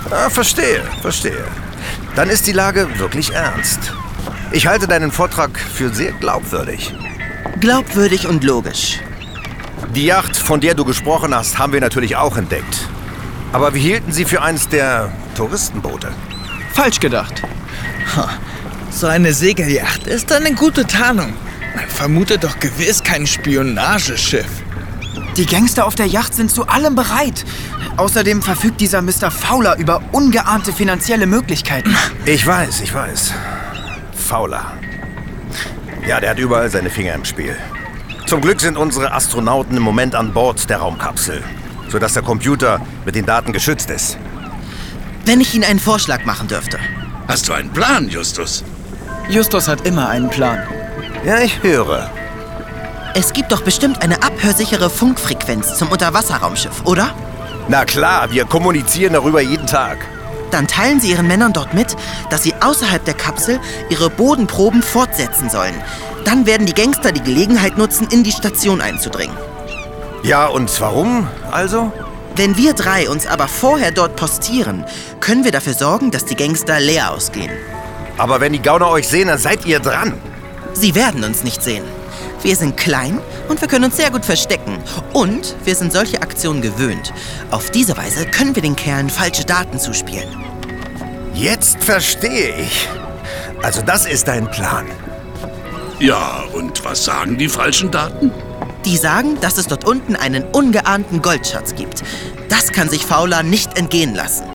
Ah, verstehe. Dann ist die Lage wirklich ernst. Ich halte deinen Vortrag für sehr glaubwürdig. Glaubwürdig und logisch. Die Yacht, von der du gesprochen hast, haben wir natürlich auch entdeckt. Aber wir hielten sie für eins der Touristenboote. Falsch gedacht. So eine Segelyacht ist eine gute Tarnung. Man vermutet doch gewiss kein Spionageschiff. Die Gangster auf der Yacht sind zu allem bereit. Außerdem verfügt dieser Mr. Fowler über ungeahnte finanzielle Möglichkeiten. Ich weiß. Fowler. Ja, der hat überall seine Finger im Spiel. Zum Glück sind unsere Astronauten im Moment an Bord der Raumkapsel, sodass der Computer mit den Daten geschützt ist. Wenn ich Ihnen einen Vorschlag machen dürfte. Hast du einen Plan, Justus? Justus hat immer einen Plan. Ja, ich höre. Es gibt doch bestimmt eine abhörsichere Funkfrequenz zum Unterwasserraumschiff, oder? Na klar, wir kommunizieren darüber jeden Tag. Dann teilen Sie Ihren Männern dort mit, dass sie außerhalb der Kapsel ihre Bodenproben fortsetzen sollen. Dann werden die Gangster die Gelegenheit nutzen, in die Station einzudringen. Ja, und warum also? Wenn wir drei uns aber vorher dort postieren, können wir dafür sorgen, dass die Gangster leer ausgehen. Aber wenn die Gauner euch sehen, dann seid ihr dran. Sie werden uns nicht sehen. Wir sind klein und wir können uns sehr gut verstecken. Und wir sind solche Aktionen gewöhnt. Auf diese Weise können wir den Kerlen falsche Daten zuspielen. Jetzt verstehe ich. Also das ist dein Plan. Ja, und was sagen die falschen Daten? Die sagen, dass es dort unten einen ungeahnten Goldschatz gibt. Das kann sich Fowler nicht entgehen lassen.